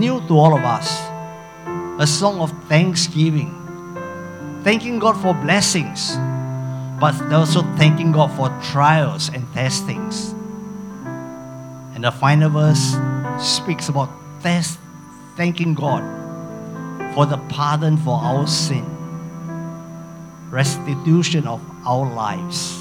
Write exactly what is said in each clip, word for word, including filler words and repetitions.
new to all of us. A song of thanksgiving. Thanking God for blessings, but also thanking God for trials and testings. And the final verse speaks about test, thanking God for the pardon for our sin, restitution of our lives.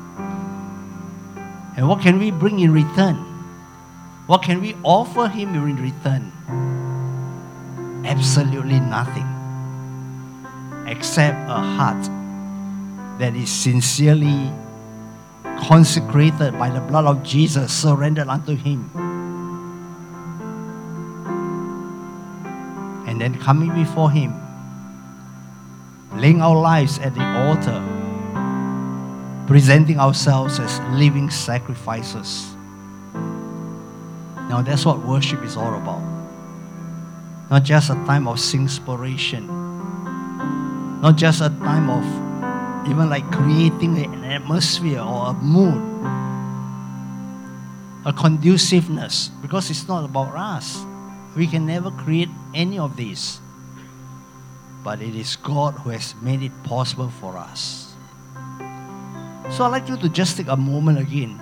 And what can we bring in return? What can we offer Him in return? Absolutely nothing, except a heart that is sincerely consecrated by the blood of Jesus, surrendered unto Him. And then coming before Him, laying our lives at the altar, presenting ourselves as living sacrifices. Now that's what worship is all about. Not just a time of inspiration, not just a time of even like creating an atmosphere or a mood, a conduciveness, because it's not about us. We can never create any of these. But it is God who has made it possible for us. So I'd like you to just take a moment again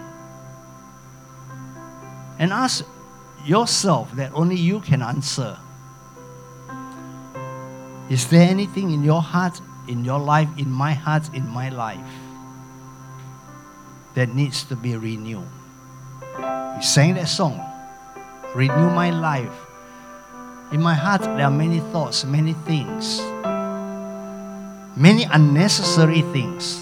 and ask yourself that only you can answer. Is there anything in your heart, in your life, in my heart, in my life that needs to be renewed? We sang that song, Renew My Life. In my heart, there are many thoughts, many things, many unnecessary things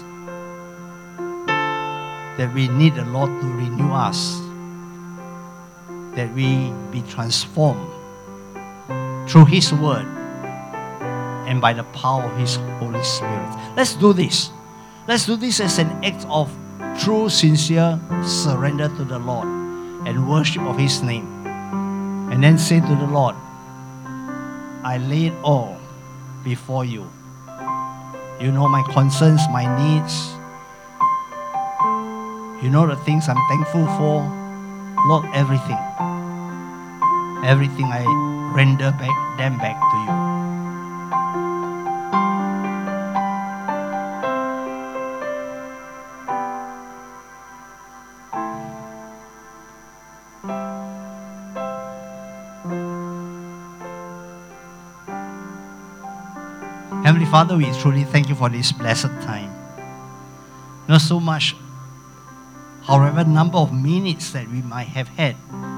that we need the Lord to renew us, that we be transformed through His Word and by the power of His Holy Spirit. Let's do this. Let's do this as an act of true, sincere surrender to the Lord and worship of His name. And then say to the Lord, I lay it all before you. You know my concerns, my needs. You know the things I'm thankful for. Lord, everything. Everything I render back, them back to you. Heavenly Father, we truly thank you for this blessed time. Not so much, however, number of minutes that we might have had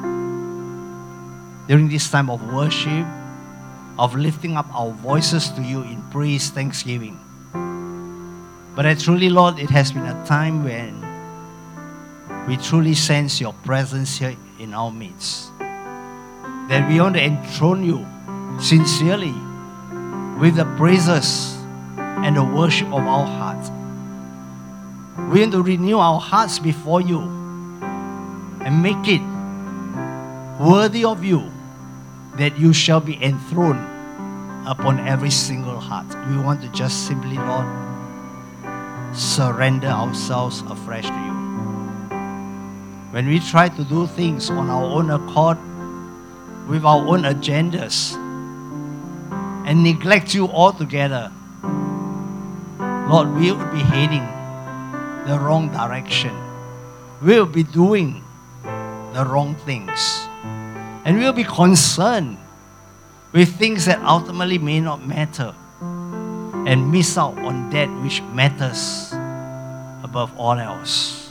during this time of worship, of lifting up our voices to you in praise, thanksgiving. But I truly, Lord, it has been a time when we truly sense your presence here in our midst. That we want to enthrone you sincerely with the praises and the worship of our hearts. We want to renew our hearts before you and make it worthy of you, that you shall be enthroned upon every single heart. We want to just simply, Lord, surrender ourselves afresh to you. When we try to do things on our own accord, with our own agendas, and neglect you altogether, Lord, we will be heading the wrong direction. We will be doing the wrong things. And we will be concerned with things that ultimately may not matter and miss out on that which matters above all else.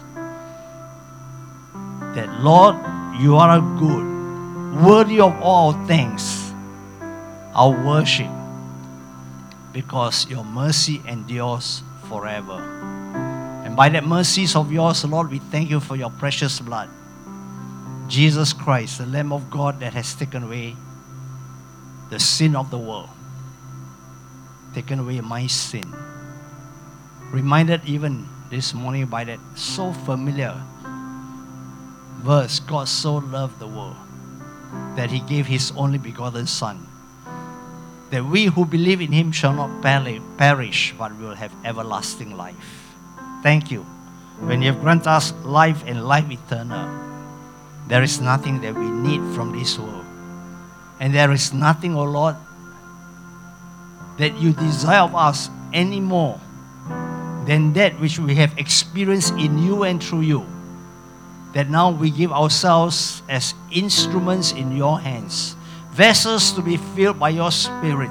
That, Lord, you are a good, worthy of all thanks, our worship, because your mercy endures forever. And by that mercies of yours, Lord, we thank you for your precious blood. Jesus Christ, the Lamb of God that has taken away the sin of the world, taken away my sin. Reminded even this morning by that so familiar verse, God so loved the world that He gave His only begotten Son, that we who believe in Him shall not perish, but will have everlasting life. Thank you. When you have granted us life and life eternal, there is nothing that we need from this world. And there is nothing, O Lord, that you desire of us any more than that which we have experienced in you and through you. That now we give ourselves as instruments in your hands, vessels to be filled by your Spirit,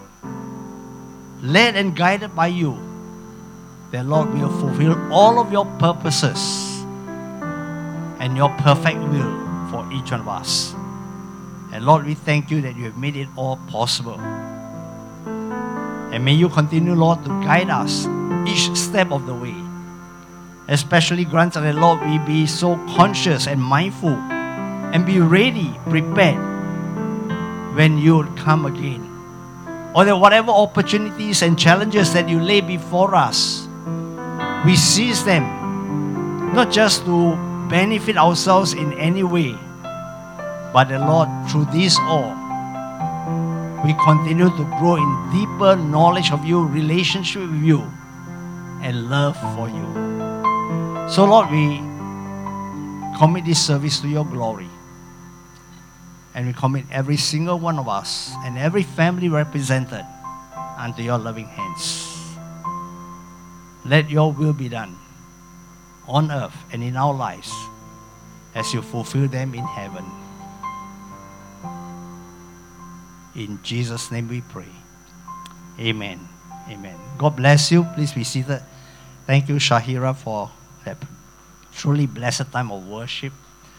led and guided by you, that Lord will fulfill all of your purposes and your perfect will for each one of us. And Lord, we thank you that you have made it all possible. And may you continue, Lord, to guide us each step of the way. Especially grant that, Lord, we be so conscious and mindful and be ready, prepared when you come again. Or that whatever opportunities and challenges that you lay before us, we seize them, not just to benefit ourselves in any way, but the Lord, through this all, we continue to grow in deeper knowledge of you, relationship with you, and love for you. So Lord, we commit this service to your glory. And we commit every single one of us and every family represented unto your loving hands. Let your will be done on earth and in our lives as you fulfill them in heaven. In Jesus' name we pray. Amen. Amen. God bless you. Please be seated. Thank you, Shahira, for that truly blessed time of worship.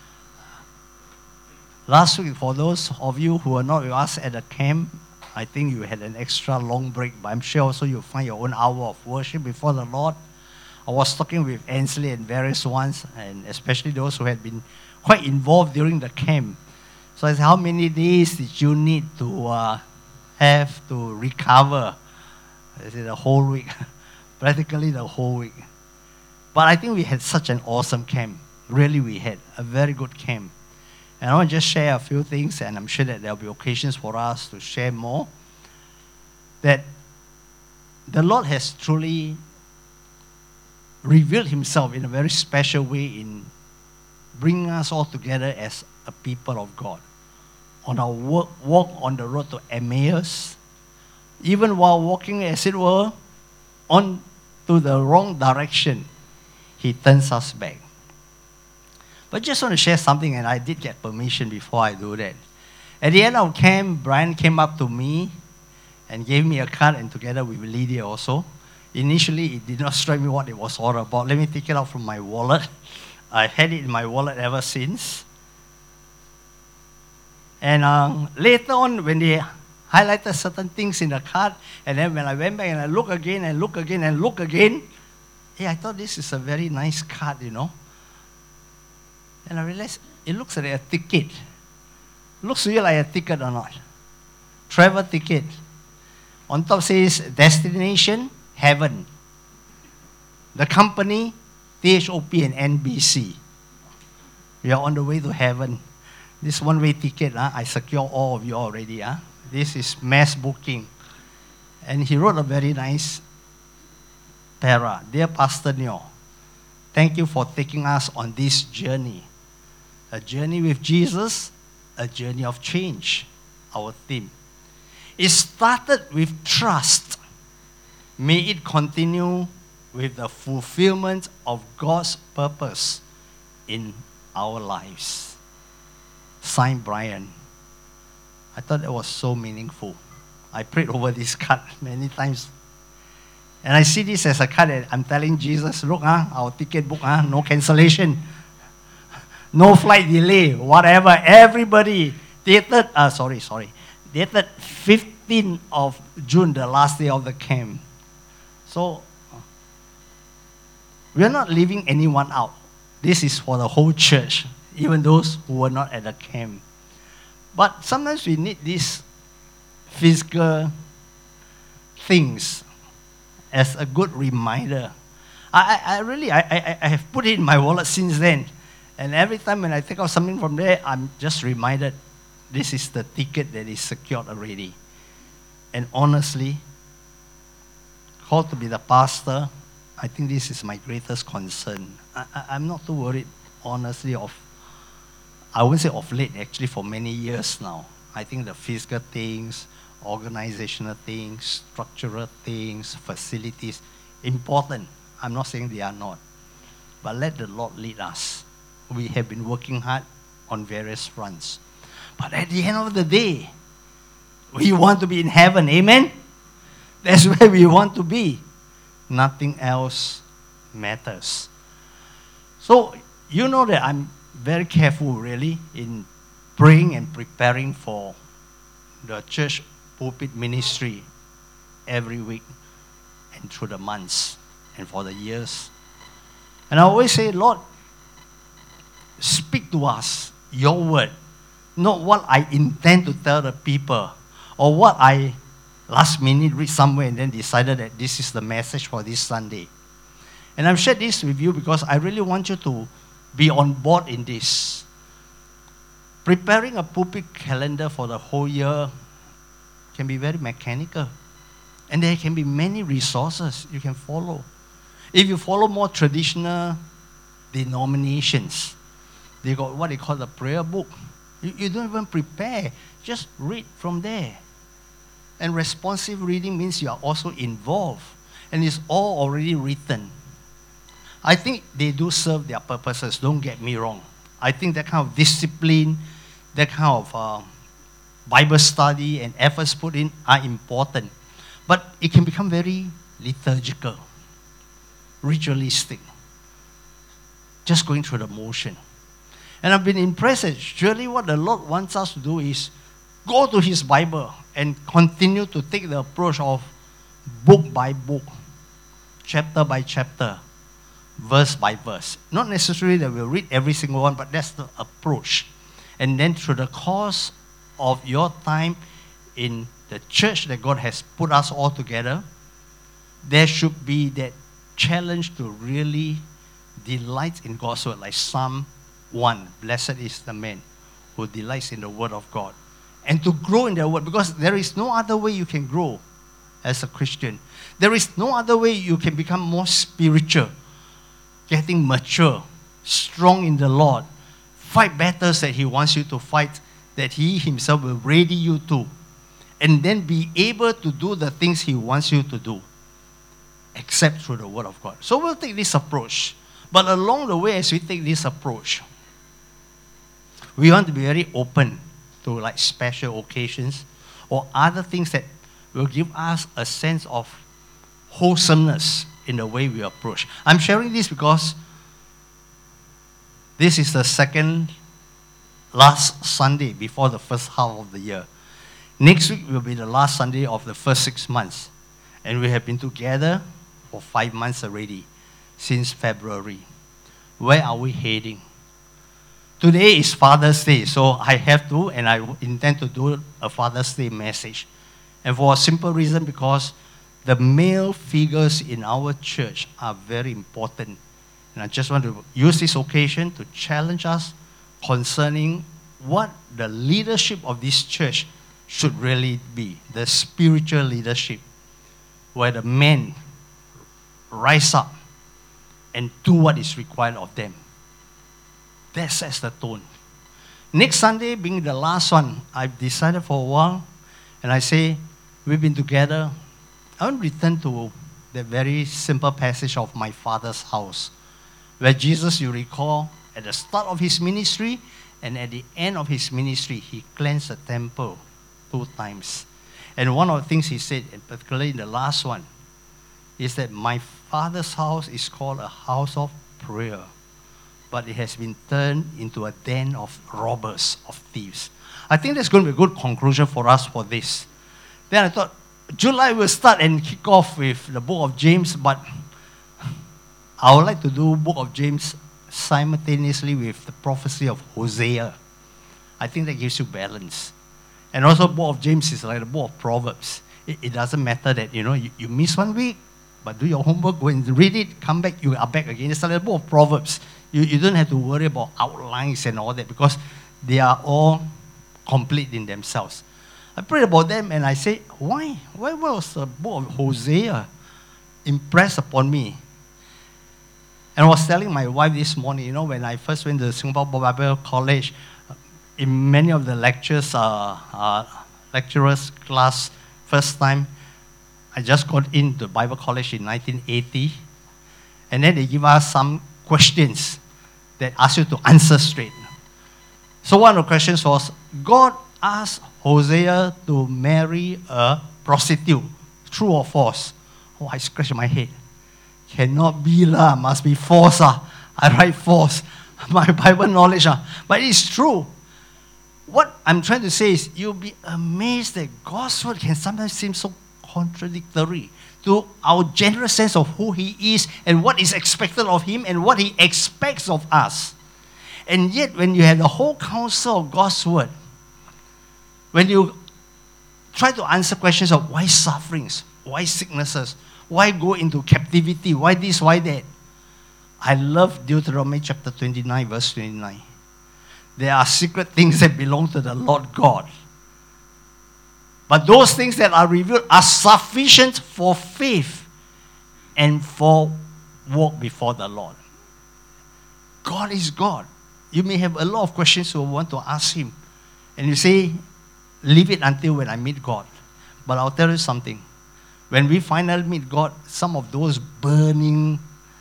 Last week, for those of you who were not with us at the camp, I think you had an extra long break, but I'm sure also you'll find your own hour of worship before the Lord. I was talking with Ainsley and various ones, and especially those who had been quite involved during the camp. So I said, how many days did you need to uh, have to recover? I said, the whole week. Practically the whole week. But I think we had such an awesome camp. Really, we had a very good camp. And I want to just share a few things, and I'm sure that there will be occasions for us to share more. That the Lord has truly revealed himself in a very special way in bringing us all together as a people of God. On our walk, walk on the road to Emmaus, even while walking, as it were, on to the wrong direction, he turns us back. But just want to share something, and I did get permission before I do that. At the end of camp, Brian came up to me and gave me a card, and together with Lydia also. Initially, it did not strike me what it was all about. Let me take it out from my wallet. I've had it in my wallet ever since. And um, later on, when they highlighted certain things in the card, and then when I went back and I look again and look again and look again, hey, I thought this is a very nice card, you know. And I realized it looks like a ticket. Looks to you like a ticket or not? Travel ticket. On top says destination, heaven. The company, T H O P and N B C. We are on the way to heaven. This one-way ticket, huh? I secure all of you already. Huh? This is mass booking. And he wrote a very nice para. Dear Pastor Nyo, thank you for taking us on this journey. A journey with Jesus, a journey of change, our theme. It started with trust. May it continue with the fulfillment of God's purpose in our lives. Signed, Brian. I thought that was so meaningful. I prayed over this card many times. And I see this as a card that I'm telling Jesus, look, huh, our ticket book, huh, no cancellation, no flight delay, whatever. Everybody, dated, uh, sorry, sorry, dated fifteenth of June, the last day of the camp. So, we're not leaving anyone out. This is for the whole church, even those who were not at the camp. But sometimes we need these physical things as a good reminder. I, I, I really, I, I, I have put it in my wallet since then. And every time when I take out something from there, I'm just reminded, this is the ticket that is secured already. And honestly, called to be the pastor, I think this is my greatest concern. I, I, I'm not too worried, honestly, of, I wouldn't say of late, actually for many years now. I think the physical things, organizational things, structural things, facilities, important. I'm not saying they are not. But let the Lord lead us. We have been working hard on various fronts. But at the end of the day, we want to be in heaven. Amen? That's where we want to be. Nothing else matters. So, you know that I'm very careful, really, in praying and preparing for the church pulpit ministry every week and through the months and for the years. And I always say, Lord, speak to us, your word, not what I intend to tell the people or what I last minute read somewhere and then decided that this is the message for this Sunday. And I've shared this with you because I really want you to be on board in this. Preparing a pulpit calendar for the whole year can be very mechanical. And there can be many resources you can follow. If you follow more traditional denominations, they got what they call the prayer book. You, you don't even prepare. Just read from there. And responsive reading means you are also involved. And it's all already written. I think they do serve their purposes, don't get me wrong. I think that kind of discipline, that kind of uh, Bible study and efforts put in are important. But it can become very liturgical, ritualistic, just going through the motion. And I've been impressed that surely what the Lord wants us to do is go to His Bible and continue to take the approach of book by book, chapter by chapter, verse by verse. Not necessarily that we'll read every single one, but that's the approach. And then through the course of your time in the church that God has put us all together, there should be that challenge to really delight in God's word, like Psalm one, blessed is the man who delights in the word of God. And to grow in that word, because there is no other way you can grow as a Christian. There is no other way you can become more spiritual, getting mature, strong in the Lord, fight battles that He wants you to fight, that He Himself will ready you to, and then be able to do the things He wants you to do, except through the Word of God. So we'll take this approach. But along the way, as we take this approach, we want to be very open to like special occasions or other things that will give us a sense of wholesomeness in the way we approach. I'm sharing this because this is the second last Sunday before the first half of the year. Next week will be the last Sunday of the first six months. And we have been together for five months already, since February. Where are we heading? Today is Father's Day, so I have to, and I intend to do a Father's Day message. And for a simple reason, because the male figures in our church are very important. And I just want to use this occasion to challenge us concerning what the leadership of this church should really be, the spiritual leadership, where the men rise up and do what is required of them. That sets the tone. Next Sunday being the last one, I've decided for a while, and I say, we've been together. I want to return to the very simple passage of my Father's house, where Jesus, you recall, at the start of His ministry and at the end of His ministry, He cleansed the temple two times. And one of the things He said, and particularly in the last one, is that my Father's house is called a house of prayer, but it has been turned into a den of robbers, of thieves. I think that's going to be a good conclusion for us for this. Then I thought, July will start and kick off with the book of James, but I would like to do book of James simultaneously with the prophecy of Hosea. I think that gives you balance. And also book of James is like the book of Proverbs. It, it doesn't matter that, you know, you, you miss one week, but do your homework, go and read it, come back, you are back again. It's like the book of Proverbs. You, you don't have to worry about outlines and all that because they are all complete in themselves. I prayed about them and I said, why? Why was the book of Hosea impressed upon me? And I was telling my wife this morning, you know, when I first went to Singapore Bible College, in many of the lectures, uh, uh, lecturers class, first time, I just got into Bible college in nineteen eighty, and then they give us some questions that ask you to answer straight. So one of the questions was, God asked Hosea to marry a prostitute. True or false? Oh, I scratched my head. Cannot be lah, must be false ah. I write false. My Bible knowledge ah. But it's true. What I'm trying to say is, you'll be amazed that God's word can sometimes seem so contradictory to our general sense of who He is and what is expected of Him and what He expects of us. And yet, when you have the whole counsel of God's word, when you try to answer questions of why sufferings, why sicknesses, why go into captivity, why this, why that, I love Deuteronomy chapter twenty-nine, verse twenty-nine. There are secret things that belong to the Lord God. But those things that are revealed are sufficient for faith and for walk before the Lord. God is God. You may have a lot of questions you want to ask Him. And you say, leave it until when I meet God. But I'll tell you something. When we finally meet God, some of those burning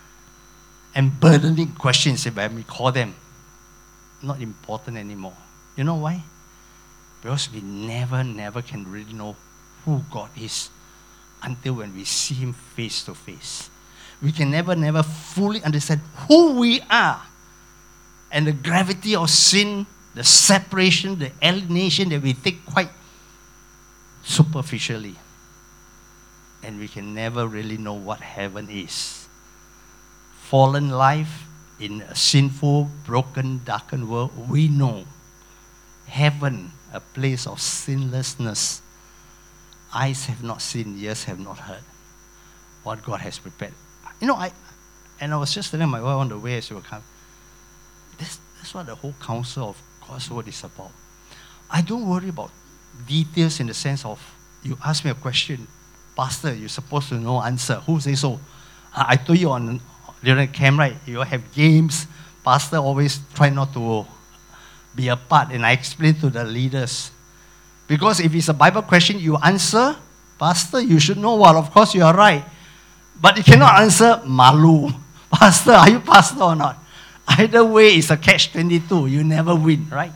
and burdening questions, if I may call them, not important anymore. You know why? Because we never, never can really know who God is until when we see Him face to face. We can never, never fully understand who we are and the gravity of sin, the separation, the alienation that we take quite superficially. And we can never really know what heaven is. Fallen life in a sinful, broken, darkened world, we know heaven, a place of sinlessness. Eyes have not seen, ears have not heard what God has prepared. You know, I and I was just telling my wife on the way as we were coming, this, that's what the whole counsel of God's word is about. I don't worry about details in the sense of, you ask me a question, Pastor, you're supposed to know answer. Who says so? I told you on during camp, right? You have games. Pastor always try not to be a part, and I explain to the leaders. Because if it's a Bible question, you answer, Pastor, you should know what. Of course, you are right. But you cannot answer, malu. Pastor, are you pastor or not? Either way, it's a catch twenty-two. You never win, right?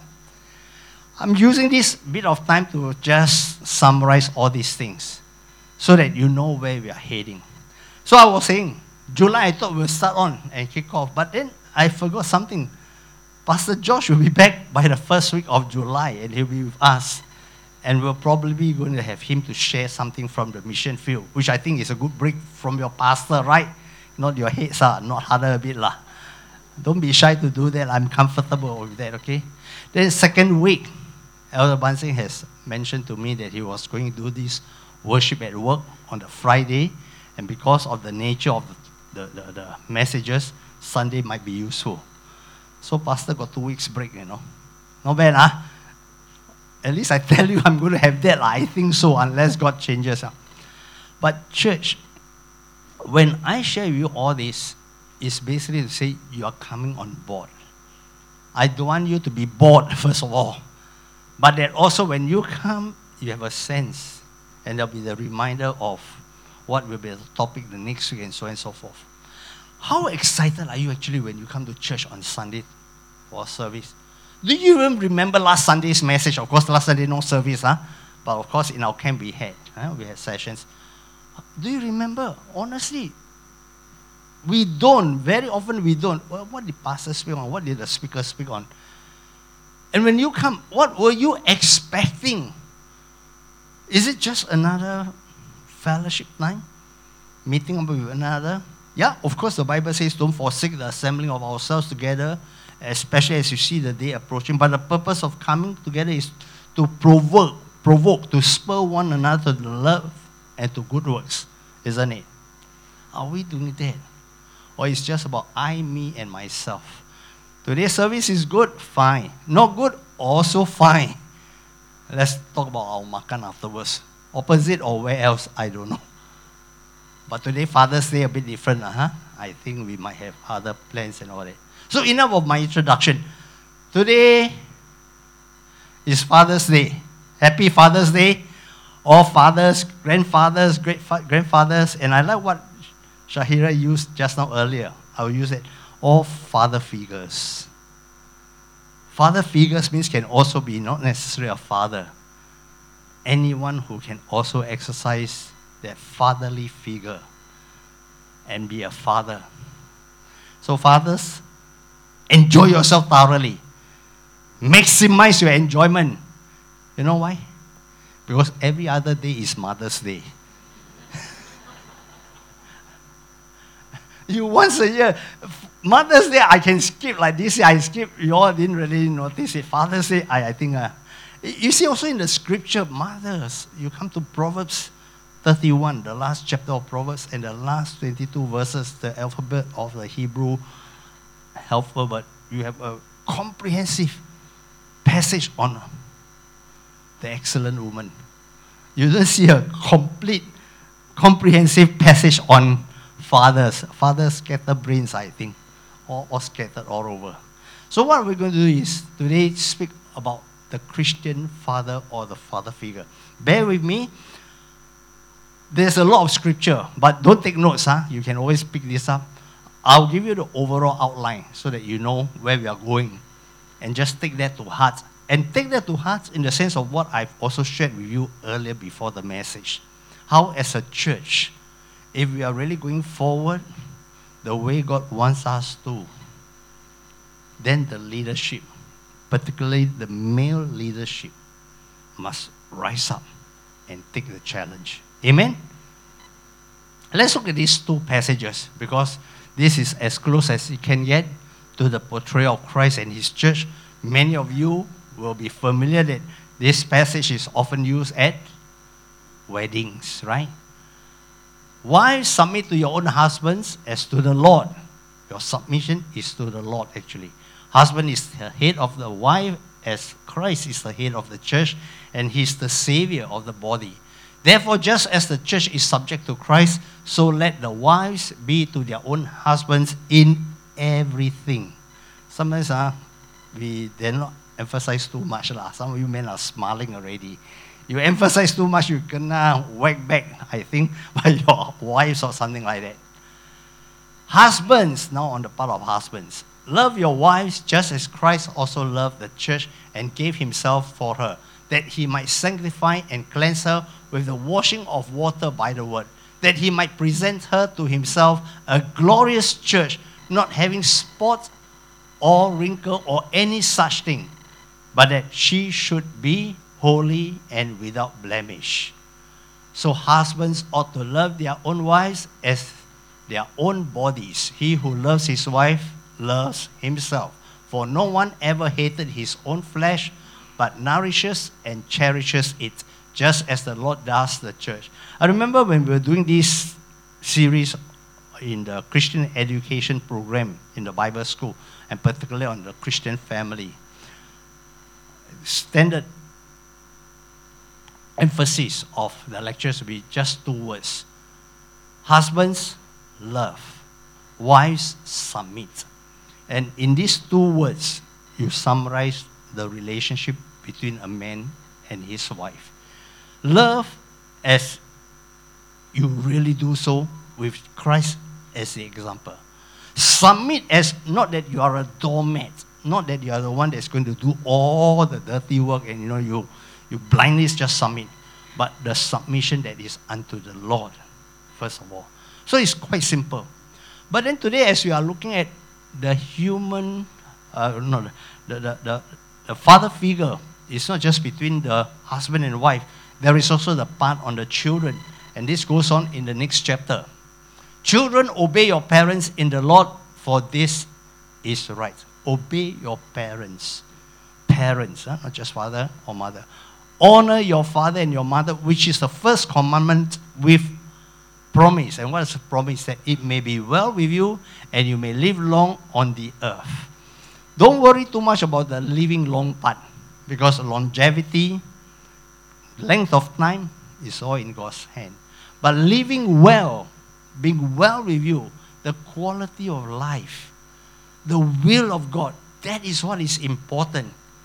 I'm using this bit of time to just summarize all these things so that you know where we are heading. So I was saying, July I thought we'll start on and kick off, but then I forgot something. Pastor Josh will be back by the first week of July, and he'll be with us. And we're probably going to have him to share something from the mission field, which I think is a good break from your pastor, right? Not your head, sir, not harder a bit. lah. Don't be shy to do that. I'm comfortable with that, okay? Then second week, Elder Bansing has mentioned to me that he was going to do this worship at work on the Friday, and because of the nature of the, the, the, the messages, Sunday might be useful. So Pastor got two weeks break, you know. Not bad, huh? At least I tell you I'm going to have that. I think so, unless God changes. Huh? But church, when I share with you all this, it's basically to say you are coming on board. I don't want you to be bored, first of all. But that also when you come, you have a sense. And there'll be the reminder of what will be the topic the next week and so on and so forth. How excited are you actually when you come to church on Sunday for service? Do you even remember last Sunday's message? Of course, last Sunday no service, huh? But of course, in our camp we had, huh? we had sessions. Do you remember? Honestly, we don't. Very often we don't. Well, what did pastor speak on? What did the speaker speak on? And when you come, what were you expecting? Is it just another fellowship time? Meeting up with another? Yeah, of course, the Bible says don't forsake the assembling of ourselves together, especially as you see the day approaching. But the purpose of coming together is to provoke, provoke, to spur one another to love and to good works, isn't it? Are we doing that? Or it's just about I, me, and myself? Today's service is good, fine. Not good, also fine. Let's talk about our makan afterwards. Opposite or where else, I don't know. But today, Father's Day a bit different, huh? I think we might have other plans and all that. So enough of my introduction. Today, It's Father's Day. Happy Father's Day. All fathers, grandfathers, great fa- grandfathers. And I like what Shahira used just now earlier. I will use it. All father figures. Father figures means can also be not necessarily a father. Anyone who can also exercise that fatherly figure and be a father. So fathers, enjoy yourself thoroughly. Maximize your enjoyment. You know why? Because every other day is Mother's Day. You once a year, Mother's Day I can skip like this. I skip. You all didn't really notice it. Father's Day, I, I think. Uh, you see also in the scripture, mothers. You come to Proverbs thirty-one, the last chapter of Proverbs, and the last twenty-two verses, the alphabet of the Hebrew alphabet. You have a comprehensive passage on the excellent woman. You don't see a complete, comprehensive passage on fathers. Fathers scatter brains, I think, or, or scattered all over. So what we're going to do is today speak about the Christian father or the father figure. Bear with me. There's a lot of scripture, but don't take notes. Huh? You can always pick this up. I'll give you the overall outline so that you know where we are going. And just take that to heart. And take that to heart in the sense of what I've also shared with you earlier before the message. How as a church, if we are really going forward the way God wants us to, then the leadership, particularly the male leadership, must rise up and take the challenge. Amen? Let's look at these two passages because this is as close as it can get to the portrayal of Christ and His church. Many of you will be familiar that this passage is often used at weddings, right? Wives, submit to your own husbands as to the Lord. Your submission is to the Lord, actually. Husband is the head of the wife as Christ is the head of the church and He's the Savior of the body. Therefore, just as the church is subject to Christ, so let the wives be to their own husbands in everything. Sometimes uh, we dare not emphasize too much. La. Some of you men are smiling already. You emphasize too much, you can uh, whack back, I think, by your wives or something like that. Husbands, now on the part of husbands, love your wives just as Christ also loved the church and gave Himself for her, that He might sanctify and cleanse her with the washing of water by the word, that He might present her to Himself a glorious church, not having spot or wrinkle or any such thing, but that she should be holy and without blemish. So husbands ought to love their own wives as their own bodies. He who loves his wife loves himself. For no one ever hated his own flesh, but nourishes and cherishes it, just as the Lord does the church. I remember when we were doing this series in the Christian education program in the Bible school, and particularly on the Christian family. Standard emphasis of the lectures will be just two words. Husbands, love. Wives, submit. And in these two words, you summarize the relationship between a man and his wife. Love as you really do so with Christ as the example. Submit as not that you are a doormat, not that you are the one that's going to do all the dirty work and you know you, you blindly just submit, but the submission that is unto the Lord, first of all. So it's quite simple. But then today, as we are looking at the human, uh, no, the, the, the, the father figure, it's not just between the husband and wife. There is also the part on the children. And this goes on in the next chapter. Children, obey your parents in the Lord, for this is right. Obey your parents. Parents, huh? Not just father or mother. Honor your father and your mother, which is the first commandment with promise. And what is the promise? That it may be well with you and you may live long on the earth. Don't worry too much about the living long part, because longevity, length of time is all in God's hand. But living well, being well with you, the quality of life, the will of God, that is what is important.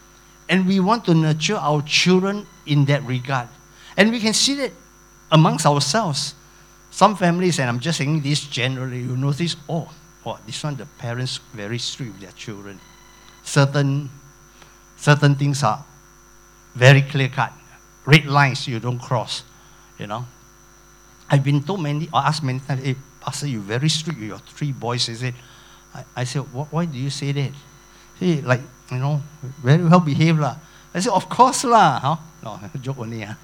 And we want to nurture our children in that regard. And we can see that amongst ourselves. Some families, and I'm just saying this generally, you notice, oh, oh, this one, the parents very strict with their children. Certain, certain things are very clear-cut. Red lines you don't cross, you know. I've been told many, or asked many times, hey, Pastor, you're very strict with your three boys, is it? I, I said, why do you say that? Hey, like, you know, very well behaved lah. I said, of course lah. Huh? No, joke only. Huh?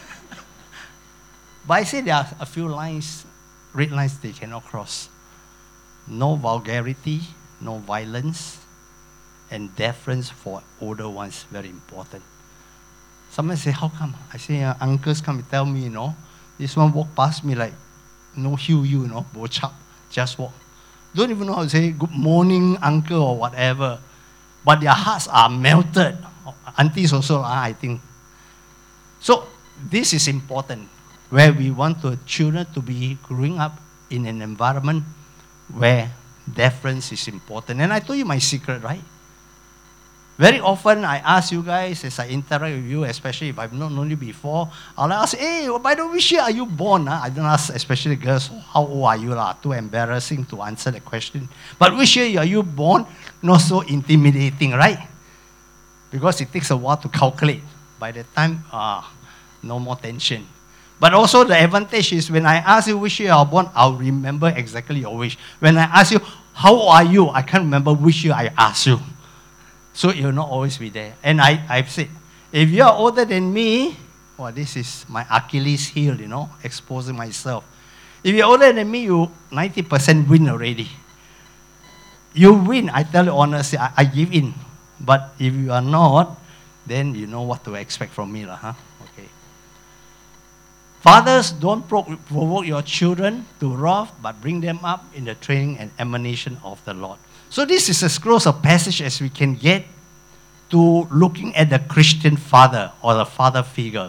But I said there are a few lines, red lines they cannot cross. No vulgarity, no violence, and deference for older ones, very important. Someone say, how come? I say, uh, uncles come and tell me, you know, this one walk past me like, no hue you, you know, bo chap, just walk. Don't even know how to say good morning, uncle, or whatever. But their hearts are melted. Aunties also, uh, I think. So this is important, where we want the children to be growing up in an environment where deference is important. And I told you my secret, right? Very often I ask you guys as I interact with you, especially if I've not known you before, I'll ask, hey, by the way, which year are you born? Huh? I don't ask, especially girls, how old are you? Lah? Too embarrassing to answer the question. But which year are you born? Not so intimidating, right? Because it takes a while to calculate. By the time, ah, no more tension. But also the advantage is when I ask you which year you are born, I'll remember exactly your wish. When I ask you, how old are you? I can't remember which year I asked you. So you'll not always be there. And I, I've said, if you are older than me, well, this is my Achilles heel, you know, exposing myself. If you're older than me, you ninety percent win already. You win, I tell you honestly, I, I give in. But if you are not, then you know what to expect from me, lah, huh? Okay. Fathers, don't provoke your children to wrath, but bring them up in the training and admonition of the Lord. So this is as close a passage as we can get to looking at the Christian father or the father figure.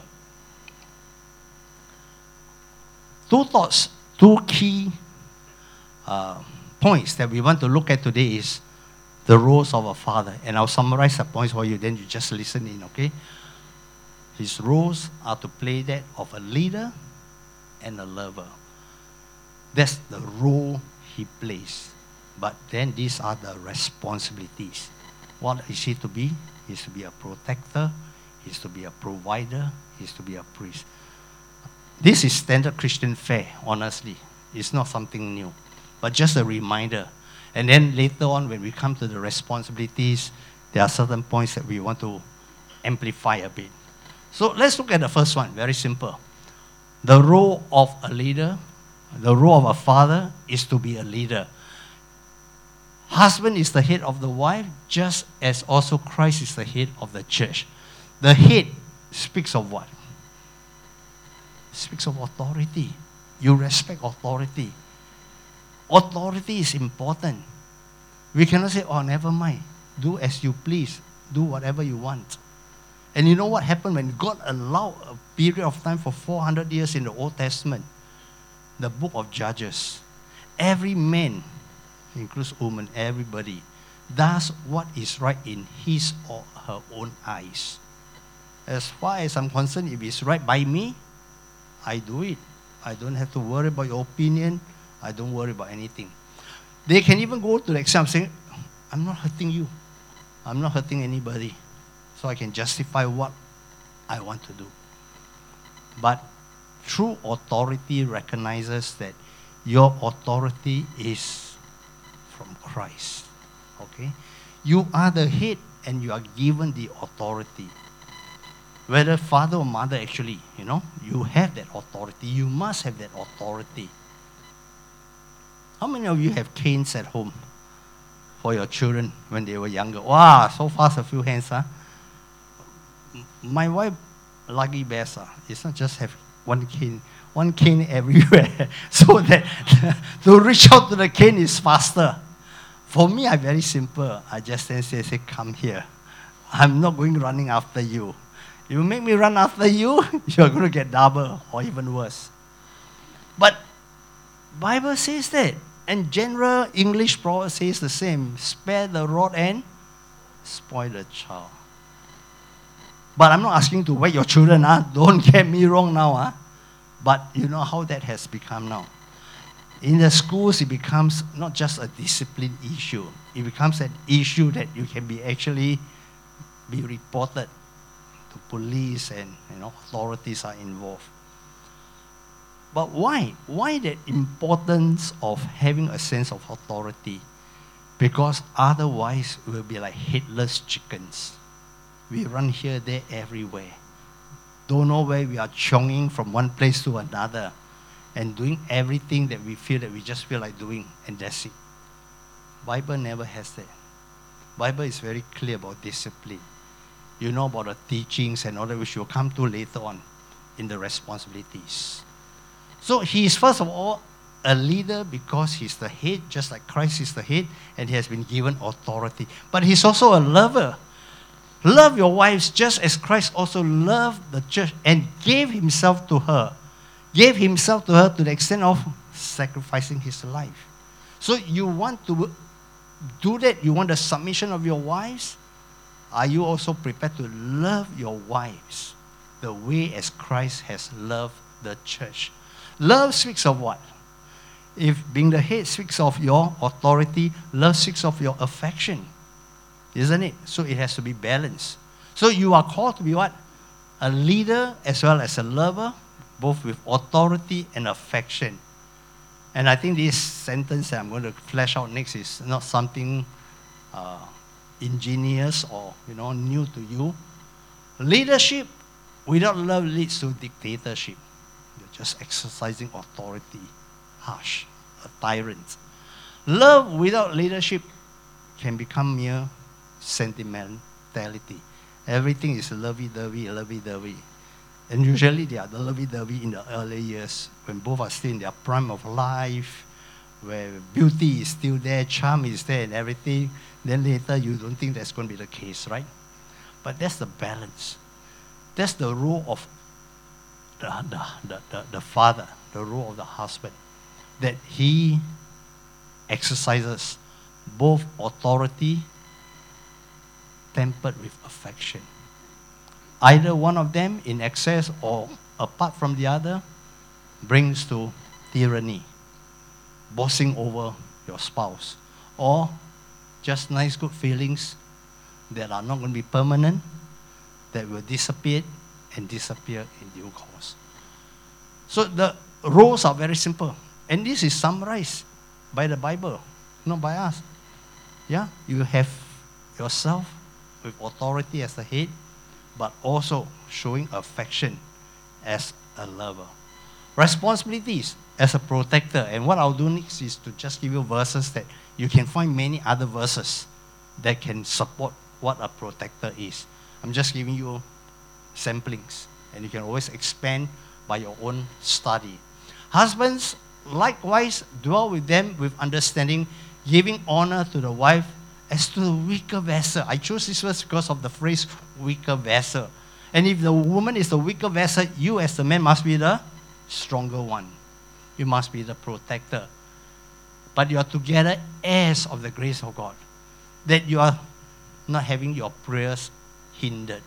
Two thoughts, two key uh, points that we want to look at today is the roles of a father. And I'll summarize the points for you, then you just listen in, okay? His roles are to play that of a leader and a lover. That's the role he plays. But then these are the responsibilities. What is he to be? He's to be a protector. He's to be a provider. He's to be a priest. This is standard Christian fare, honestly. It's not something new. But just a reminder. And then later on, when we come to the responsibilities, there are certain points that we want to amplify a bit. So let's look at the first one. Very simple. The role of a leader, the role of a father is to be a leader. Husband is the head of the wife, just as also Christ is the head of the church. The head speaks of what? Speaks of authority. You respect authority. Authority is important. We cannot say, oh, never mind. Do as you please. Do whatever you want. And you know what happened when God allowed a period of time for four hundred years in the Old Testament? The book of Judges. Every man, includes women, everybody, does what is right in his or her own eyes. As far as I'm concerned, if it's right by me, I do it. I don't have to worry about your opinion. I don't worry about anything. They can even go to the exam saying, I'm not hurting you. I'm not hurting anybody. So I can justify what I want to do. But true authority recognizes that your authority is from Christ. Okay? You are the head and you are given the authority. Whether father or mother, actually, you know, you have that authority. You must have that authority. How many of you have canes at home for your children when they were younger? Wow, so fast a few hands, huh? My wife, lucky best, uh, it's not just have one cane, one cane everywhere, so that to reach out to the cane is faster. For me, I'm very simple. I just then say, say, come here. I'm not going running after you. You make me run after you, you're going to get double or even worse. But Bible says that, and general English proverb says the same. Spare the rod and spoil the child. But I'm not asking to whack your children. Huh? Don't get me wrong now. Huh? But you know how that has become now. In the schools, it becomes not just a discipline issue. It becomes an issue that you can be actually be reported to police, and you know authorities are involved. But why? Why the importance of having a sense of authority? Because otherwise we'll be like headless chickens. We run here, there, everywhere. Don't know where we are chonging from one place to another and doing everything that we feel that we just feel like doing, and that's it. Bible never has that. Bible is very clear about discipline. You know about the teachings and all that, which we'll come to later on in the responsibilities. So he is first of all a leader because he's the head, just like Christ is the head, and he has been given authority. But he's also a lover. Love your wives just as Christ also loved the church and gave himself to her. Gave himself to her to the extent of sacrificing his life. So you want to do that? You want the submission of your wives? Are you also prepared to love your wives the way as Christ has loved the church? Love speaks of what? If being the head speaks of your authority, love speaks of your affection. Isn't it? So it has to be balanced. So you are called to be what? A leader as well as a lover, both with authority and affection. And I think this sentence that I'm going to flesh out next is not something uh, ingenious or you know new to you. Leadership without love leads to dictatorship. You're just exercising authority, harsh, a tyrant. Love without leadership can become mere sentimentality. Everything is lovey-dovey, lovey-dovey. And usually they are the lovey-dovey in the early years when both are still in their prime of life, where beauty is still there, charm is there and everything. Then later you don't think that's going to be the case, right? But that's the balance. That's the role of the, the, the, the, the father, the role of the husband, that he exercises both authority tempered with affection. Either one of them in excess or apart from the other brings to tyranny, bossing over your spouse, or just nice good feelings that are not going to be permanent, that will dissipate and disappear in due course. So the roles are very simple. And this is summarized by the Bible, not by us. Yeah, you have yourself with authority as the head, but also showing affection as a lover. Responsibilities as a protector. And what I'll do next is to just give you verses that you can find many other verses that can support what a protector is. I'm just giving you samplings, and you can always expand by your own study. Husbands, likewise, dwell with them with understanding, giving honor to the wife as to the weaker vessel. I chose this verse because of the phrase weaker vessel. And if the woman is the weaker vessel, you as the man must be the stronger one. You must be the protector. But you are together heirs of the grace of God. That you are not having your prayers hindered.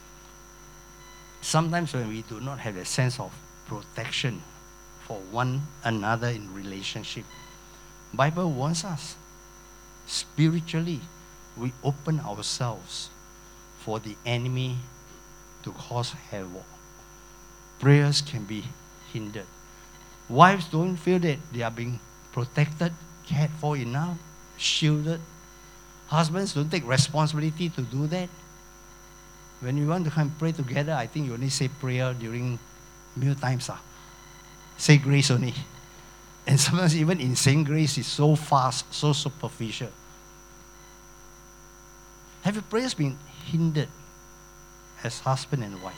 Sometimes when we do not have a sense of protection for one another in relationship, Bible warns us, spiritually, we open ourselves for the enemy to cause havoc. Prayers can be hindered. Wives don't feel that they are being protected, cared for enough, shielded. Husbands don't take responsibility to do that. When you want to come pray together, I think you only say prayer during meal times. Ah. Say grace only. And sometimes even in saying grace is so fast, so superficial. Have your prayers been hindered as husband and wife?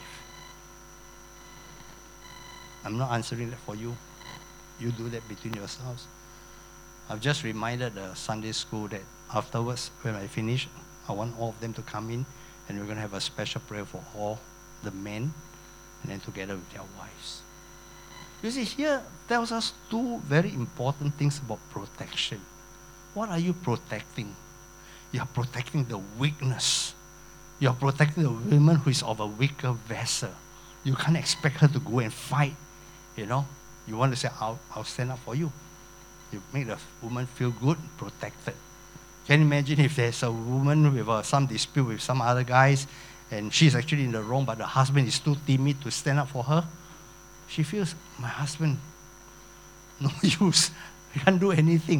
I'm not answering that for you. You do that between yourselves. I've just reminded the Sunday school that afterwards, when I finish, I want all of them to come in, and we're going to have a special prayer for all the men, and then together with their wives. You see, here tells us two very important things about protection. What are you protecting? You are protecting the weakness You're protecting the woman who is of a weaker vessel. You can't expect her to go and fight, you know. You want to say, I'll, I'll stand up for you. You make the woman feel good, protected. Can you imagine if there's a woman with uh, some dispute with some other guys, and she's actually in the wrong, but the husband is too timid to stand up for her? She feels, my husband, no use. He can't do anything.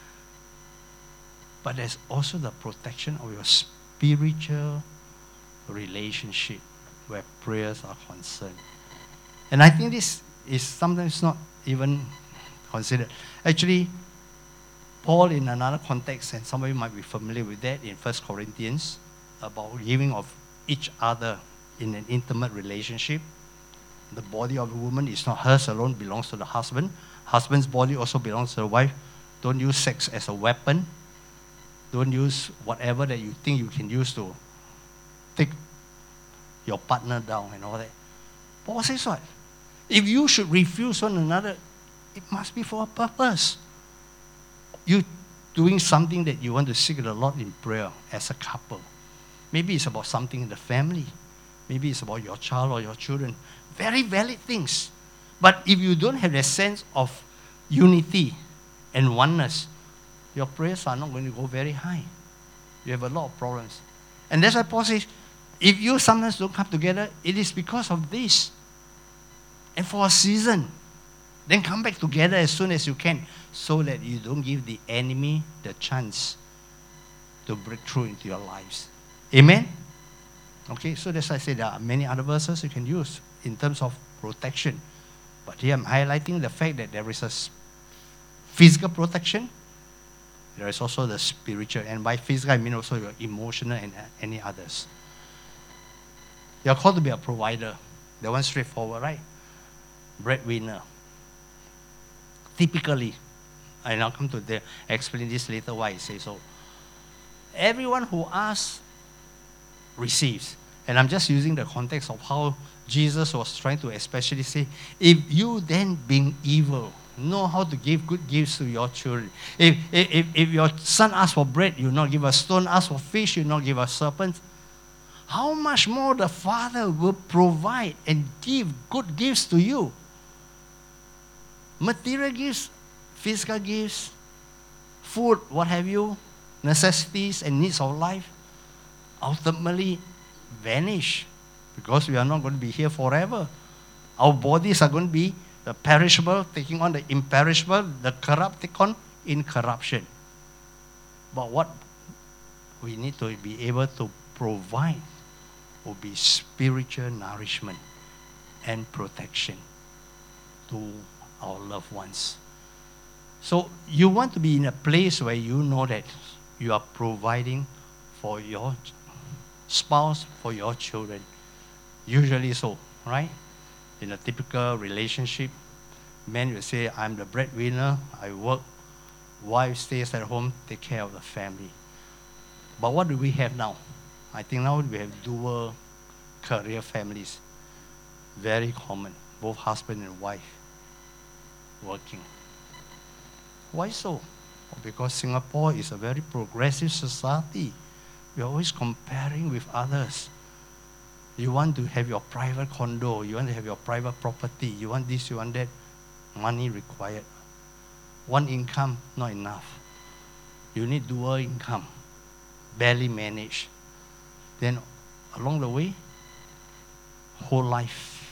But there's also the protection of your spiritual relationship where prayers are concerned. And I think this is sometimes not even considered. Actually, Paul, in another context, and some of you might be familiar with that in First Corinthians, about giving of each other in an intimate relationship. The body of a woman is not hers alone, belongs to the husband. Husband's body also belongs to the wife. Don't use sex as a weapon. Don't use whatever that you think you can use to take your partner down and all that. Paul says what? If you should refuse one another, it must be for a purpose. You doing something that you want to seek the Lord in prayer as a couple. Maybe it's about something in the family. Maybe it's about your child or your children. Very valid things. But if you don't have that sense of unity and oneness, your prayers are not going to go very high. You have a lot of problems. And that's why Paul says, if you sometimes don't come together, it is because of this. And for a season, then come back together as soon as you can, so that you don't give the enemy the chance to break through into your lives. Amen? Okay, so that's why I say there are many other verses you can use in terms of protection. But here I'm highlighting the fact that there is a physical protection. There is also the spiritual. And by physical, I mean also your emotional and any others. You're called to be a provider. That one's straightforward, right? Breadwinner. Typically, and I'll come to the, explain this later why I say so. Everyone who asks receives. And I'm just using the context of how Jesus was trying to especially say, if you then being evil, know how to give good gifts to your children. If, if, if your son asks for bread, you not give a stone, asks for fish, you not give a serpent. How much more the Father will provide and give good gifts to you? Material gifts, physical gifts, food, what have you, necessities and needs of life, ultimately vanish because we are not going to be here forever. Our bodies are going to be the perishable taking on the imperishable, the corrupt take on incorruption. But what we need to be able to provide will be spiritual nourishment and protection to our loved ones. So you want to be in a place where you know that you are providing for your spouse, for your children. Usually so, right? In a typical relationship, men will say, I'm the breadwinner, I work, wife stays at home, take care of the family. But what do we have now? I think now we have dual career families. Very common, both husband and wife working. Why so? Because Singapore is a very progressive society. We're always comparing with others. You want to have your private condo, you want to have your private property, you want this, you want that. Money required. One income, not enough. You need dual income, barely managed. Then along the way, whole life.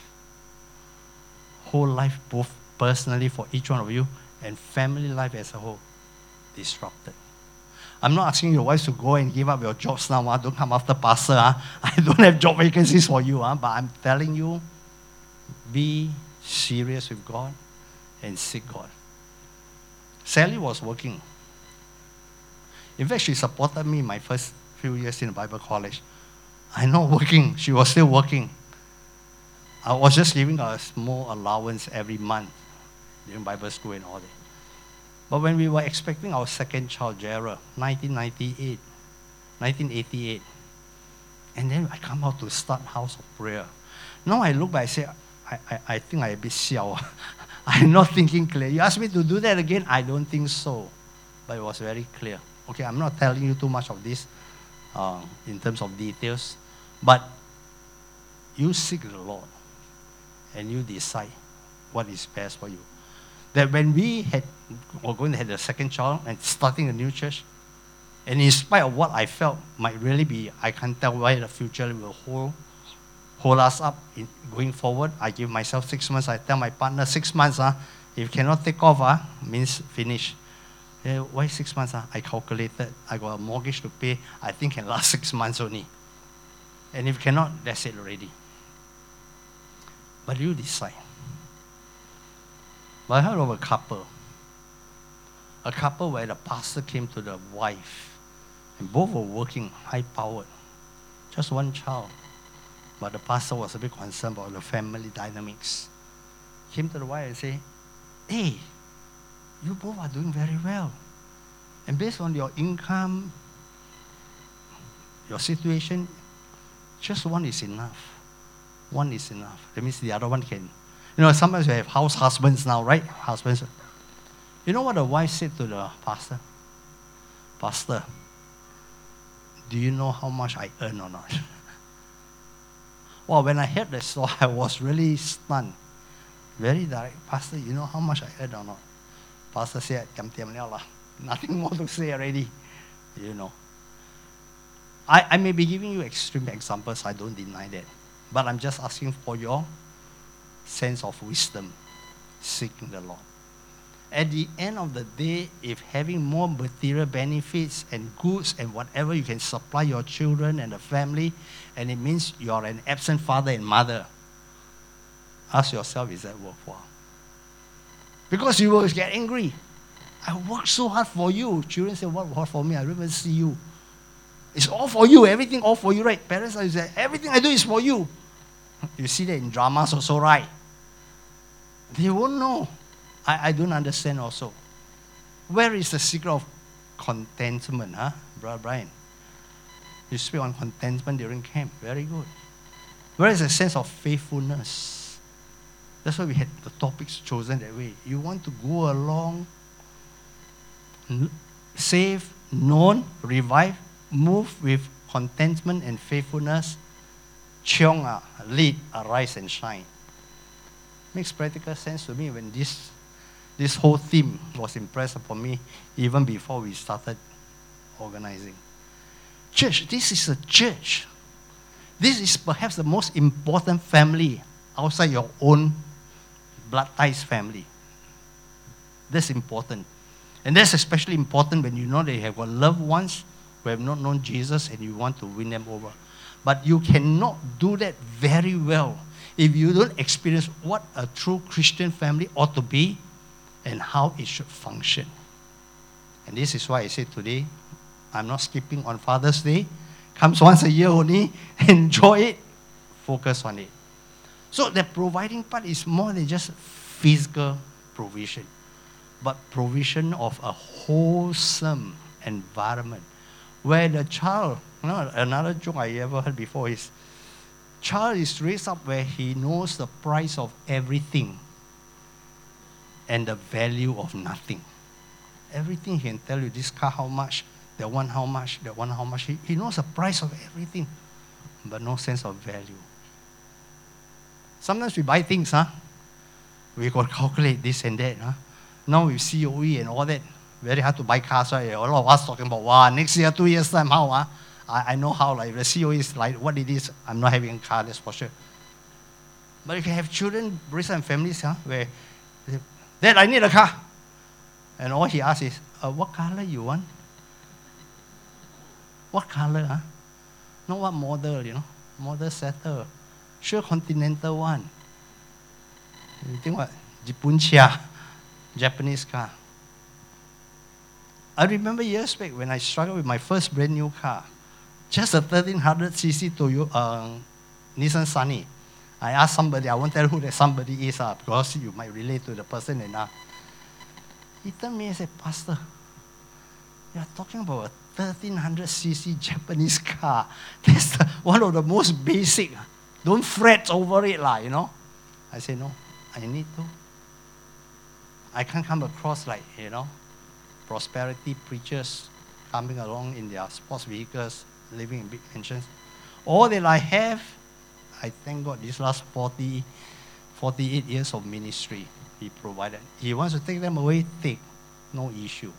Whole life, both personally for each one of you and family life as a whole, disrupted. I'm not asking your wives to go and give up your jobs now. Uh. Don't come after pastor. Uh. I don't have job vacancies for you. Uh. But I'm telling you, be serious with God and seek God. Sally was working. In fact, she supported me my first few years in Bible college. I'm not working. She was still working. I was just giving her a small allowance every month during Bible school and all that. But when we were expecting our second child, Gerald, nineteen ninety-eight, nineteen eighty-eight, and then I come out to start House of Prayer. Now I look back, I say, I, I, I think I'm a bit xiao. I'm not thinking clear. You ask me to do that again? I don't think so. But it was very clear. Okay, I'm not telling you too much of this uh, in terms of details. But you seek the Lord and you decide what is best for you. That when we had, were going to have the second child and starting a new church, and in spite of what I felt might really be, I can't tell why the future will hold, hold us up in going forward. I give myself six months. I tell my partner, six months, uh, if cannot take off, uh, means finish. Eh, why six months? Uh? I calculated. I got a mortgage to pay. I think can last six months only. And if cannot, that's it already. But you decide. But I heard of a couple. A couple where the pastor came to the wife. And both were working, high-powered. Just one child. But the pastor was a bit concerned about the family dynamics. Came to the wife and said, hey, you both are doing very well. And based on your income, your situation, just one is enough. One is enough. That means the other one can. You know, sometimes we have house husbands now, right? Husbands. You know what the wife said to the pastor? Pastor, do you know how much I earn or not? Well, when I heard that story, I was really stunned. Very direct. Pastor, you know how much I earn or not? Pastor said, nothing more to say already. You know. I, I may be giving you extreme examples, I don't deny that. But I'm just asking for your sense of wisdom, seeking the Lord. At the end of the day, if having more material benefits and goods and whatever you can supply your children and the family, and it means you're an absent father and mother, ask yourself, is that worthwhile? Because you will get angry. I worked so hard for you. Children say, what hard for me? I don't even see you. It's all for you. Everything all for you, right? Parents are say, everything I do is for you. You see that in dramas also, right? They won't know. I, I don't understand also. Where is the secret of contentment, huh, Brother Brian? You speak on contentment during camp. Very good. Where is the sense of faithfulness? That's why we had the topics chosen that way. You want to go along, save, known, revive, move with contentment and faithfulness. Chiong, uh, lead, arise and shine. Makes practical sense to me when this, this whole theme was impressed upon me even before we started organizing. Church, this is a church. This is perhaps the most important family outside your own blood ties family. That's important. And that's especially important when you know that you have got loved ones who have not known Jesus and you want to win them over. But you cannot do that very well if you don't experience what a true Christian family ought to be and how it should function. And this is why I say today, I'm not skipping on Father's Day. Comes once a year only. Enjoy it. Focus on it. So the providing part is more than just physical provision, but provision of a wholesome environment where the child, you know, another joke I ever heard before is, child is raised up where he knows the price of everything and the value of nothing. Everything he can tell you, this car how much, that one how much, that one how much. He, he knows the price of everything, but no sense of value. Sometimes we buy things, huh? We got to calculate this and that, huh? Now with C O E and all that, very hard to buy cars, right? A lot of us talking about, wow, next year, two years time, how, huh? I, I know how, like, the C O E is like what it is. I'm not having a car, that's for sure. But you can have children, raise and families, huh? Where, they say, Dad, I need a car. And all he asks is, uh, what color you want? What color, huh? Not what model, you know? Model setter. Sure, Continental one. You think what? Jipuncha, Japanese car. I remember years back when I struggled with my first brand new car. Just a thirteen hundred c c Toyota, uh, Nissan Sunny. I asked somebody, I won't tell who that somebody is, uh, because you might relate to the person enough. He told me and said, Pastor, you're talking about a thirteen hundred c c Japanese car. That's the, one of the most basic. Don't fret over it, lah, you know. I said, no, I need to. I can't come across like, you know, prosperity preachers coming along in their sports vehicles, living in big mansions. All that I have, I thank God these last forty, forty-eight years of ministry, He provided. He wants to take them away, take. No issue.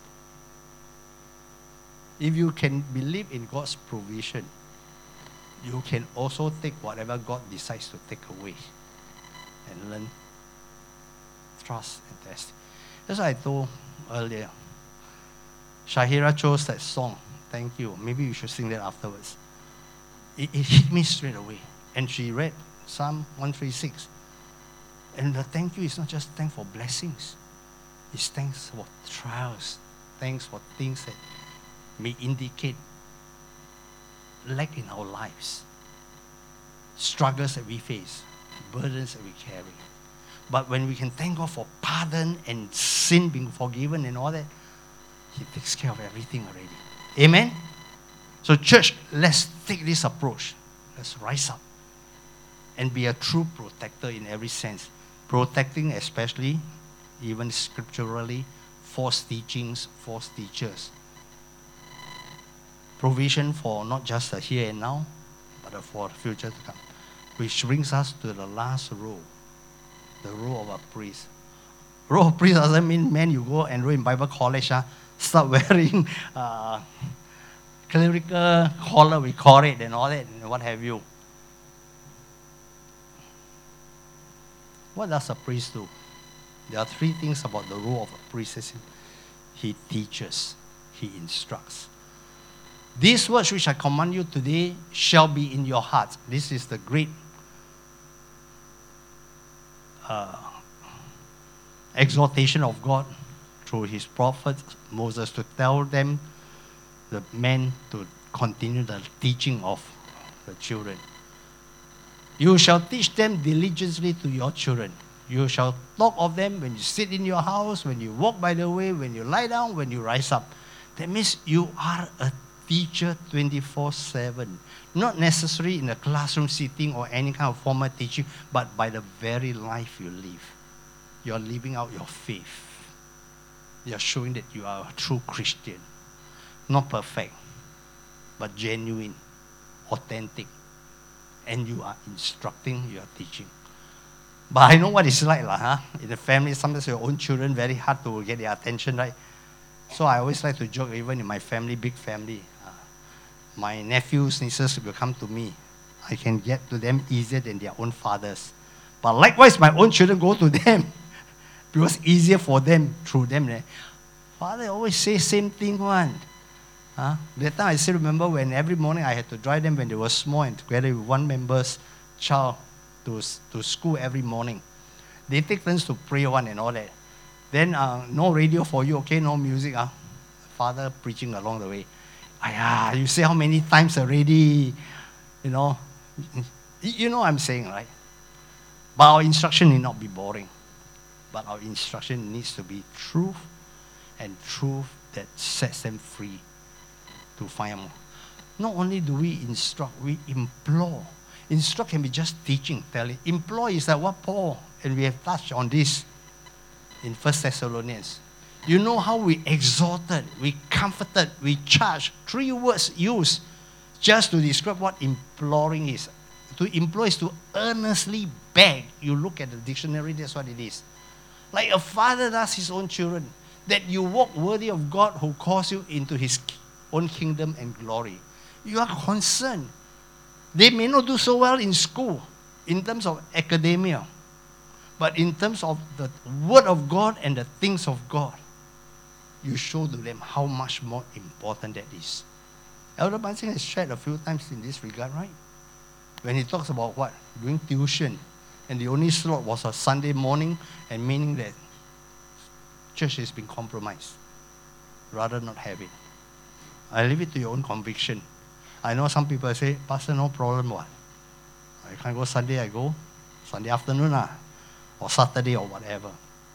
If you can believe in God's provision, you can also take whatever God decides to take away and learn trust and test. That's what I told earlier. Shahira chose that song, Thank You. Maybe you should sing that afterwards. It, it hit me straight away. And she read Psalm one thirty-six. And the thank you is not just thanks for blessings. It's thanks for trials. Thanks for things that may indicate lack in our lives. Struggles that we face. Burdens that we carry. But when we can thank God for pardon and sin being forgiven and all that, He takes care of everything already. Amen? So church, let's take this approach. Let's rise up and be a true protector in every sense. Protecting especially, even scripturally, false teachings, false teachers. Provision for not just the here and now, but for the future to come. Which brings us to the last role. The role of a priest. Role of priest doesn't mean, man, you go enroll in Bible college, uh, start wearing uh, clerical collar, we call it, and all that, and what have you. What does a priest do? There are three things about the role of a priest. He teaches, he instructs. These words which I command you today shall be in your heart. This is the great uh, exhortation of God through his prophet Moses to tell them, the men, to continue the teaching of the children. You shall teach them diligently to your children. You shall talk of them when you sit in your house, when you walk by the way, when you lie down, when you rise up. That means you are a teacher twenty-four seven. Not necessarily in a classroom sitting or any kind of formal teaching, but by the very life you live. You're living out your faith. You're showing that you are a true Christian. Not perfect, but genuine, authentic. And you are instructing, you are teaching. But I know what it's like, lah, huh? In the family, sometimes your own children, very hard to get their attention, right? So I always like to joke, even in my family, big family, uh, my nephews, nieces will come to me. I can get to them easier than their own fathers. But likewise, my own children go to them because it's easier for them through them. Eh? Father always say same thing one. Huh? That time I still remember when every morning I had to drive them when they were small and together with one member's child to, to school every morning. They take turns to pray one and all that. Then uh, no radio for you, okay, no music. Uh. Father preaching along the way. Ayah, you say how many times already, you know. You know what I'm saying, right? But our instruction need not be boring. But our instruction needs to be truth, and truth that sets them free to find more. Not only do we instruct, we implore. Instruct can be just teaching, telling. Implore is like what Paul, and we have touched on this in First Thessalonians. You know how we exhorted, we comforted, we charged. Three words used just to describe what imploring is. To implore is to earnestly beg. You look at the dictionary, that's what it is. Like a father does his own children. That you walk worthy of God who calls you into his own kingdom and glory. You are concerned. They may not do so well in school, in terms of academia. But in terms of the word of God and the things of God, you show to them how much more important that is. Elder Bansing has shared a few times in this regard, right? When he talks about what? Doing tuition. And the only slot was a Sunday morning, and meaning that church has been compromised. Rather not have it. I leave it to your own conviction. I know some people say, Pastor, no problem, what? I can't go Sunday, I go Sunday afternoon, ah, or Saturday or whatever.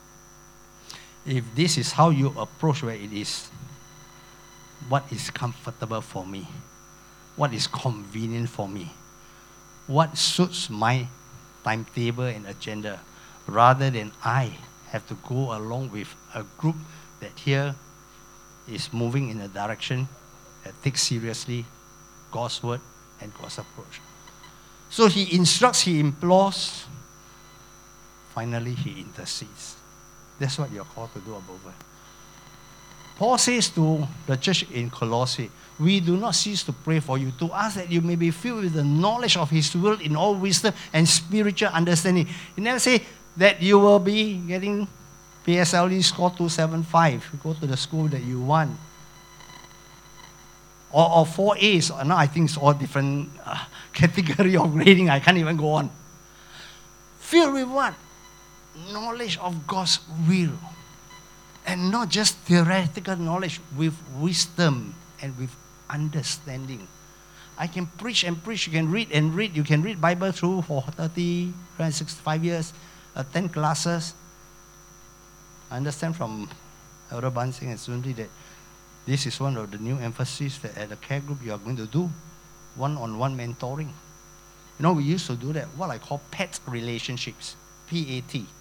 If this is how you approach where it is, what is comfortable for me? What is convenient for me? What suits my timetable and agenda, rather than I have to go along with a group that here is moving in a direction that takes seriously God's word and God's approach. So he instructs, he implores, finally he intercedes. That's what you're called to do above all. Paul says to the church in Colossae, we do not cease to pray for you, to ask that you may be filled with the knowledge of his will in all wisdom and spiritual understanding. He never say that you will be getting P S L E score two seventy-five. You go to the school that you want. Or, or four A's. Now I think it's all different uh, category of grading. I can't even go on. Filled with what? Knowledge of God's will. And not just theoretical knowledge, with wisdom and with understanding. I can preach and preach. You can read and read. You can read Bible through for thirty, sixty-five years, attend classes. I understand from Elder Bansing and Sunri that this is one of the new emphases that at the care group you are going to do, one-on-one mentoring. You know, we used to do that, what I call pet relationships, P A T.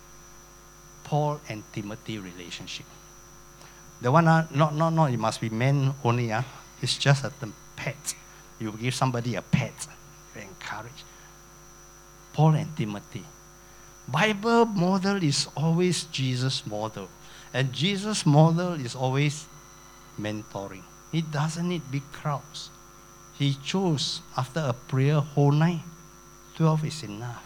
Paul and Timothy relationship. The one, uh, not, not, not, it must be men only. Uh, it's just a term, pet. You give somebody a pet, you encourage. Paul and Timothy. Bible model is always Jesus' model. And Jesus' model is always mentoring. He doesn't need big crowds. He chose, after a prayer whole night, twelve is enough.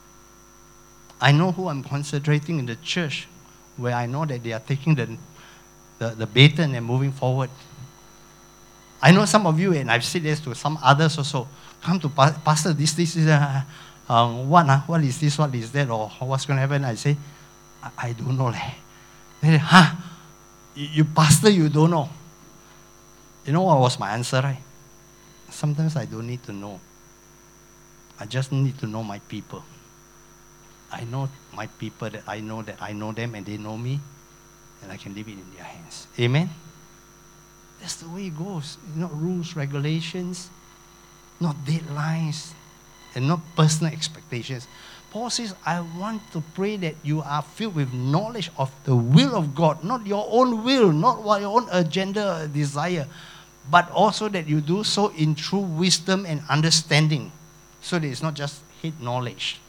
I know who I'm concentrating in the church, where I know that they are taking the, the, the baton and moving forward. I know some of you, and I've said this to some others also, come to Pastor, this, this is, uh, um, what, uh, what is this, what is that, or what's going to happen? I say, I, I don't know. Leh. They say, huh? You, you pastor, you don't know. You know what was my answer, right? Sometimes I don't need to know. I just need to know my people. I know my people, that I know that I know them and they know me, and I can leave it in their hands. Amen? That's the way it goes. Not rules, regulations, not deadlines, and not personal expectations. Paul says, I want to pray that you are filled with knowledge of the will of God, not your own will, not your own agenda or desire, but also that you do so in true wisdom and understanding, so that it's not just head knowledge,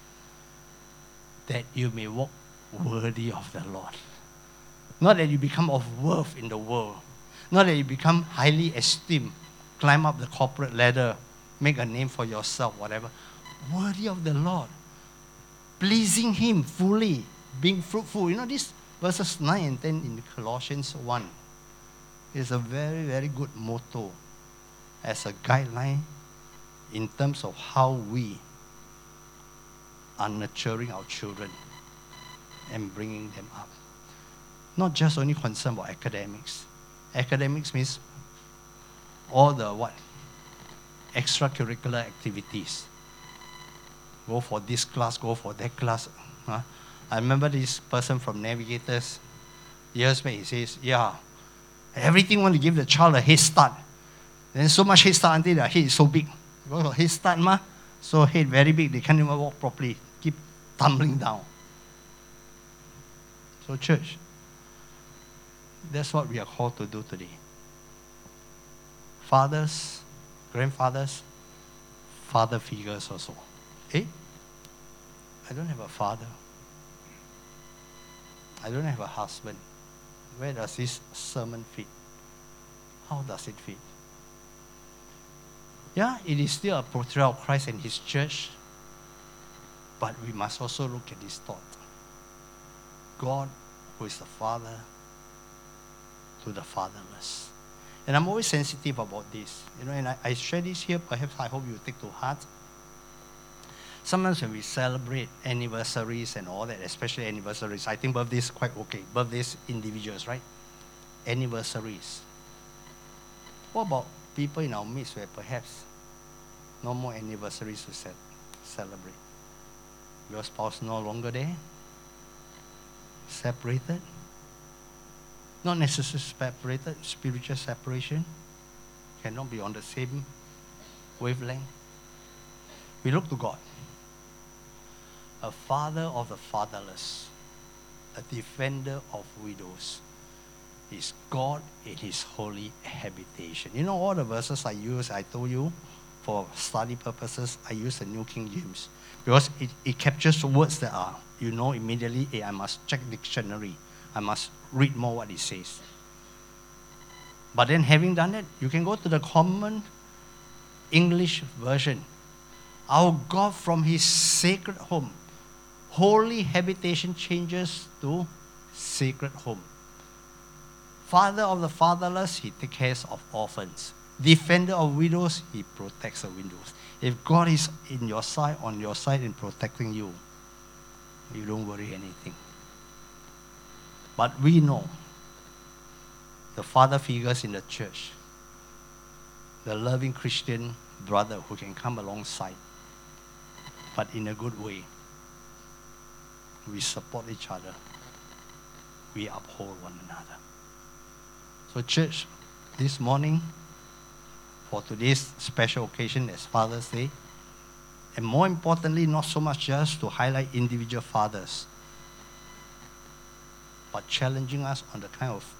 that you may walk worthy of the Lord. Not that you become of worth in the world. Not that you become highly esteemed, climb up the corporate ladder, make a name for yourself, whatever. Worthy of the Lord. Pleasing Him fully, being fruitful. You know, this verses nine and ten in Colossians one is a very, very good motto as a guideline in terms of how we are nurturing our children and bringing them up. Not just only concerned about academics. Academics means all the what? Extracurricular activities. Go for this class, go for that class. Huh? I remember this person from Navigators years back. He says, yeah, everything want to give the child a head start. Then so much head start until the head is so big. Because of head start, ma, so head very big, they can't even walk properly. Keep tumbling down. So church, that's what we are called to do today. Fathers, grandfathers, father figures also. Eh? I don't have a father. I don't have a husband. Where does this sermon fit? How does it fit? Yeah, it is still a portrayal of Christ and His church, but we must also look at this thought. God, who is the Father to the fatherless. And I'm always sensitive about this. You know, and I, I share this here, perhaps I hope you take to heart. Sometimes when we celebrate anniversaries and all that, especially anniversaries, I think birthdays quite okay. Birthdays, individuals, right? Anniversaries. What about people in our midst where perhaps no more anniversaries to set, celebrate? Your spouse no longer there? Separated? Not necessarily separated, spiritual separation. Cannot be on the same wavelength. We look to God. A father of the fatherless, a defender of widows, is God in His holy habitation. You know all the verses I use, I told you, for study purposes, I use the New King James because it, it captures words that are, you know immediately, hey, I must check dictionary. I must read more what it says. But then having done that, you can go to the common English version. Our God from his sacred home. Holy habitation changes to sacred home. Father of the fatherless, he takes care of orphans. Defender of widows, he protects the widows. If God is in your side, on your side in protecting you, you don't worry anything. But we know the father figures in the church, the loving Christian brother who can come alongside, but in a good way. We support each other. We uphold one another. So church, this morning, for today's special occasion as Father's Day, and more importantly, not so much just to highlight individual fathers, but challenging us on the kind of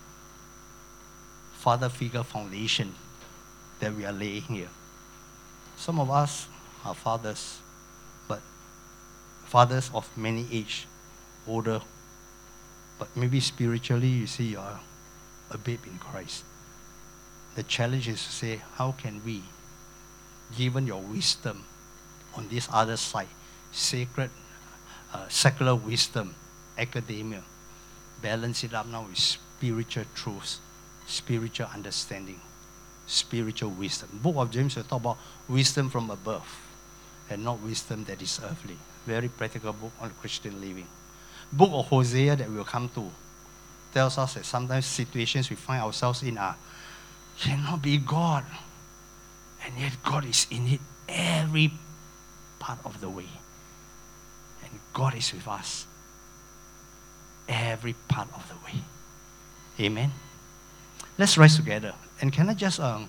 father figure foundation that we are laying here. Some of us are fathers, but fathers of many age, older, but maybe spiritually you see you are a babe in Christ. The challenge is to say, how can we, given your wisdom on this other side, sacred, uh, secular wisdom, academia, balance it up now with spiritual truths, spiritual understanding, spiritual wisdom. Book of James will talk about wisdom from above and not wisdom that is earthly. Very practical book on Christian living. Book of Hosea that we'll come to tells us that sometimes situations we find ourselves in are cannot be God, and yet God is in it every part of the way, and God is with us every part of the way. Amen. Let's rise together. And can I just um,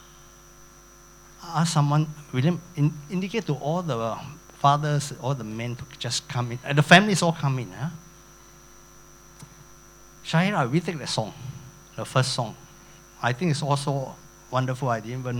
ask someone, William, in, indicate to all the fathers, all the men to just come in. Uh, the families all come in. Huh? Shahira, we take the song, the first song. I think it's also wonderful. I didn't even